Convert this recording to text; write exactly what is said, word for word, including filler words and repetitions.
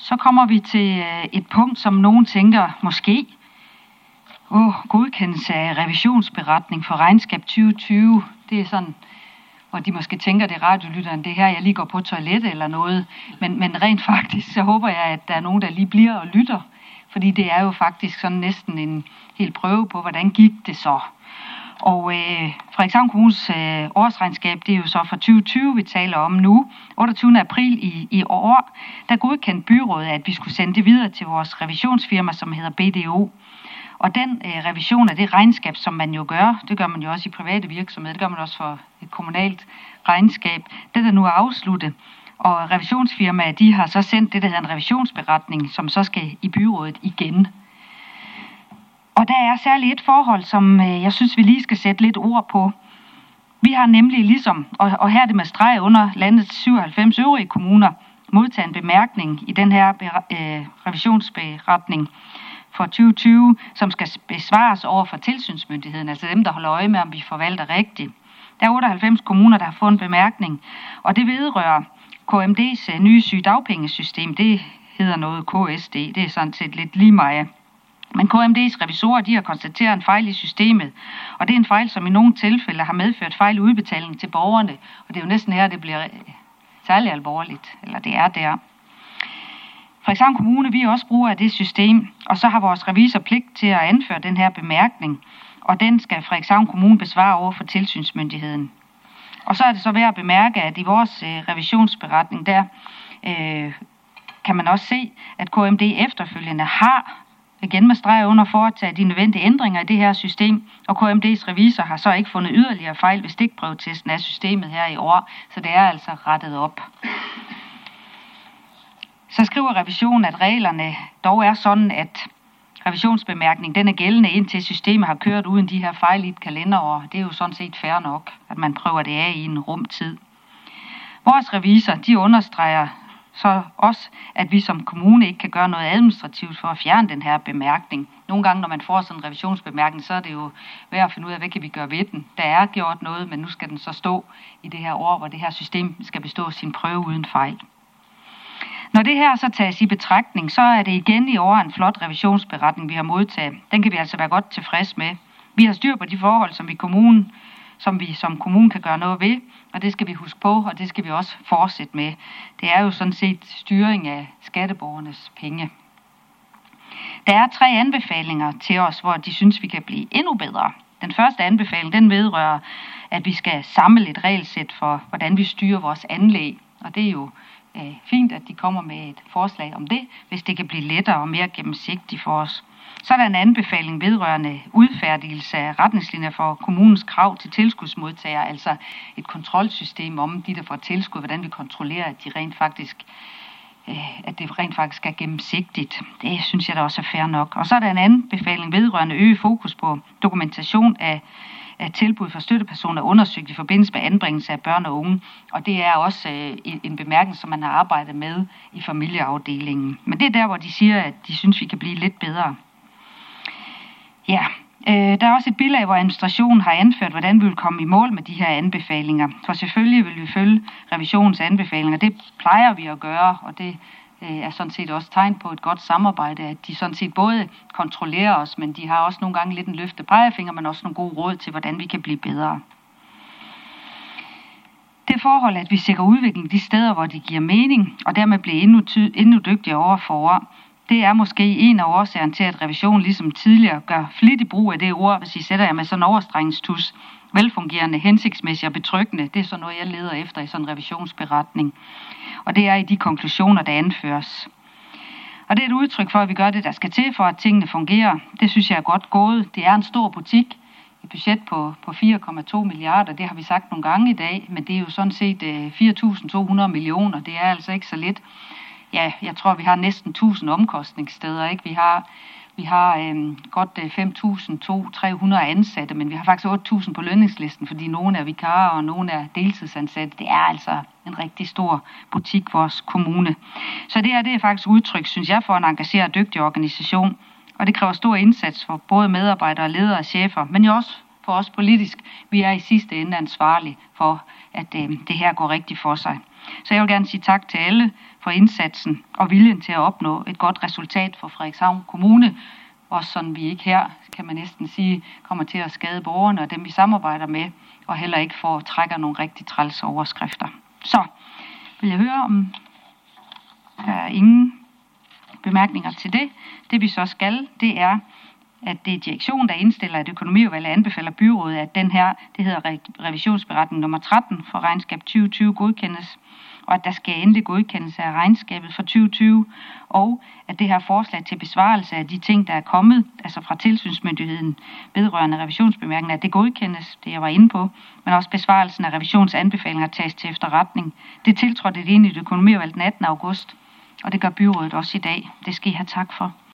Så kommer vi til et punkt, som nogen tænker, måske, åh, godkendelse af revisionsberetning for regnskab tyve tyve. Det er sådan, hvor de måske tænker, det er radiolytteren, det her, jeg lige går på toilettet eller noget. Men, men rent faktisk, så håber jeg, at der er nogen, der lige bliver og lytter. Fordi det er jo faktisk sådan næsten en hel prøve på, hvordan gik det så. Og øh, Frederikshavn Kommunes øh, årsregnskab, det er jo så for tyve tyve, vi taler om nu. otteogtyvende april i, i år, der godkendte byrådet, at vi skulle sende det videre til vores revisionsfirma, som hedder B D O. Og den øh, revision af det regnskab, som man jo gør, det gør man jo også i private virksomheder, det gør man også for et kommunalt regnskab, det der nu er afsluttet. Og revisionsfirmaet, de har så sendt det, der hedder en revisionsberetning, som så skal i byrådet igen. Og der er særligt et forhold, som øh, jeg synes, vi lige skal sætte lidt ord på. Vi har nemlig ligesom, og, og her er det med streg under landets syvoghalvfems øvrige kommuner, modtaget en bemærkning i den her øh, revisionsberetning for tyve tyve, som skal besvares over for tilsynsmyndigheden, altså dem, der holder øje med, om vi forvalter rigtigt. Der er otteoghalvfems kommuner, der har fået en bemærkning, og det vedrører K M D's nye sygedagpengesystem. Det hedder noget K S D, det er sådan set lidt lige meget. Men K M D's revisorer, de har konstateret en fejl i systemet, og det er en fejl, som i nogle tilfælde har medført fejl udbetaling til borgerne, og det er jo næsten her, det bliver særlig alvorligt, eller det er der. Frederikshavn Kommune, vi også bruger af det system, og så har vores revisor pligt til at anføre den her bemærkning, og den skal Frederikshavn Kommune besvare over for tilsynsmyndigheden. Og så er det så værd at bemærke, at i vores øh, revisionsberetning der øh, kan man også se, at K M D efterfølgende har igen med streg under foretaget de nødvendige ændringer i det her system, og K M D's revisor har så ikke fundet yderligere fejl ved stikprøvetesten af systemet her i år, så det er altså rettet op. Så skriver revisionen, at reglerne dog er sådan, at revisionsbemærkningen den er gældende, indtil systemet har kørt uden de her fejl i et kalenderår. Det er jo sådan set fair nok, at man prøver det af i en rumtid. Vores revisor, de understreger så også, at vi som kommune ikke kan gøre noget administrativt for at fjerne den her bemærkning. Nogle gange, når man får sådan en revisionsbemærkning, så er det jo værd at finde ud af, hvad kan vi gøre ved den. Der er gjort noget, men nu skal den så stå i det her år, hvor det her system skal bestå sin prøve uden fejl. Når det her så tages i betragtning, så er det igen i år en flot revisionsberetning, vi har modtaget. Den kan vi altså være godt tilfreds med. Vi har styr på de forhold, som vi, kommunen, som vi som kommune kan gøre noget ved, og det skal vi huske på, og det skal vi også fortsætte med. Det er jo sådan set styring af skatteborgernes penge. Der er tre anbefalinger til os, hvor de synes, vi kan blive endnu bedre. Den første anbefaling, den vedrører, at vi skal samle et regelsæt for, hvordan vi styrer vores anlæg. Og det er jo øh, fint, at de kommer med et forslag om det, hvis det kan blive lettere og mere gennemsigtigt for os. Så er der en anbefaling vedrørende udfærdigelse af retningslinjer for kommunens krav til tilskudsmodtagere, altså et kontrolsystem om de, der får tilskud, hvordan vi kontrollerer, at de rent faktisk at det rent faktisk er gennemsigtigt. Det synes jeg da også er fair nok. Og så er der en anden befaling vedrørende øge fokus på dokumentation af, af tilbud for støttepersoner undersøgt i forbindelse med anbringelse af børn og unge. Og det er også øh, en bemærkning, som man har arbejdet med i familieafdelingen. Men det er der, hvor de siger, at de synes, vi kan blive lidt bedre. Ja, øh, der er også et bilag, hvor administrationen har anført, hvordan vi vil komme i mål med de her anbefalinger. For selvfølgelig vil vi følge revisionens anbefalinger. Det plejer vi at gøre, og det øh, er sådan set også tegn på et godt samarbejde, at de sådan set både kontrollerer os, men de har også nogle gange lidt en løfte pegefinger, men også nogle gode råd til, hvordan vi kan blive bedre. Det forhold, at vi sikrer udvikling de steder, hvor det giver mening, og dermed bliver endnu, ty- endnu dygtigere over for år, det er måske en af årsagerne til, at revisionen ligesom tidligere gør flittig brug af det ord, hvis I sætter jer med sådan en overstrengstus, velfungerende, hensigtsmæssig og betryggende. Det er sådan noget, jeg leder efter i sådan en revisionsberetning. Og det er i de konklusioner, der anføres. Og det er et udtryk for, at vi gør det, der skal til for, at tingene fungerer. Det synes jeg er godt gået. Det er en stor butik. Et budget på, på fire komma to milliarder, det har vi sagt nogle gange i dag, men det er jo sådan set øh, fire tusind to hundrede millioner. Det er altså ikke så lidt. Ja, jeg tror, vi har næsten tusind omkostningssteder, ikke? Vi har, vi har øh, godt øh, fem tusind to hundrede til tre hundrede ansatte, men vi har faktisk otte tusind på lønningslisten, fordi nogle er vikarer, og nogle er deltidsansatte. Det er altså en rigtig stor butik, vores kommune. Så det her, det er faktisk udtryk, synes jeg, for en engageret og dygtig organisation, og det kræver stor indsats for både medarbejdere, ledere og chefer, men jo også for os politisk. Vi er i sidste ende ansvarlige for, at øh, det her går rigtigt for sig. Så jeg vil gerne sige tak til alle for indsatsen og viljen til at opnå et godt resultat for Frederikshavn Kommune. Også sådan vi ikke her, kan man næsten sige, kommer til at skade borgerne og dem vi samarbejder med, og heller ikke får trækker nogle rigtig træls overskrifter. Så vil jeg høre, om der er ingen bemærkninger til det. Det vi så skal, det er, at det er direktionen, der indstiller, at økonomiudvalget anbefaler byrådet, at den her, det hedder revisionsberetning nummer tretten for regnskab tyve tyve godkendes, og at der skal endelig godkendelse af regnskabet for tyve tyve, og at det her forslag til besvarelse af de ting, der er kommet, altså fra tilsynsmyndigheden vedrørende revisionsbemærkninger, at det godkendes, det jeg var inde på, men også besvarelsen af revisionsanbefalinger tages til efterretning. Det tiltrådte det ind i økonomiudvalget den attende august, og det gør byrådet også i dag. Det skal I have tak for.